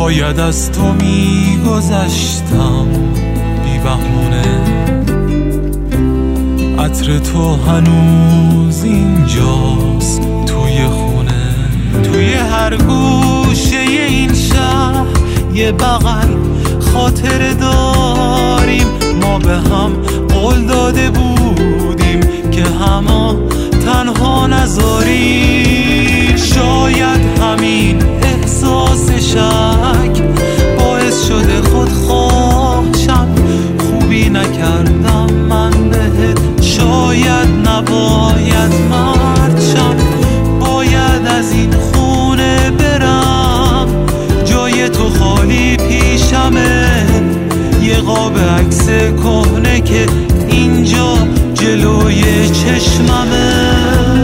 باید از تو میگذشتم بی بهونه، عطر تو هنوز اینجاست توی خونه. توی هر گوشه این شهر یه بغل خاطره داریم، ما به هم قول داده بودیم که همه تنها نذاریم. شاید همین احساس شک باعث شده خودخواهشم، خوبی نکردم من بهت، شاید نباید مرد، باید از این خونه برم، جای تو خالی پیشمه، یه قاب عکس کهنه که اینجا جلوی چشممه.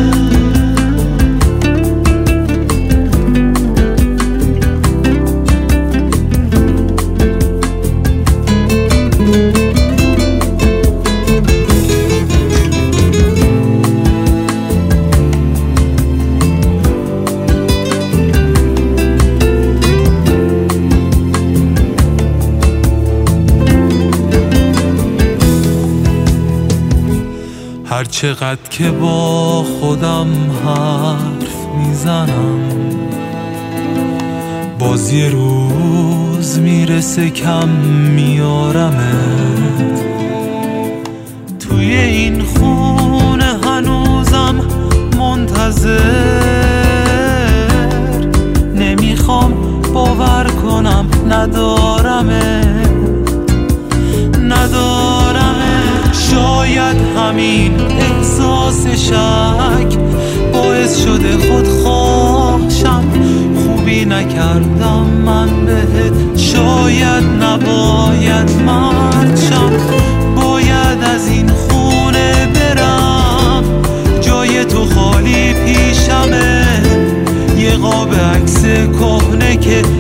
هر چقدر که با خودم حرف میزنم، باز یه روز میرسه کم میارمت. توی این خونه هنوزم منتظر، نمیخوام باور کنم ندارمت. شاید همین احساس شک باعث شده خودخواهشم، خوبی نکردم من بهت، شاید نباید مرد، باید از این خونه برم، جای تو خالی پیشمه، یه قاب عکس کهنه که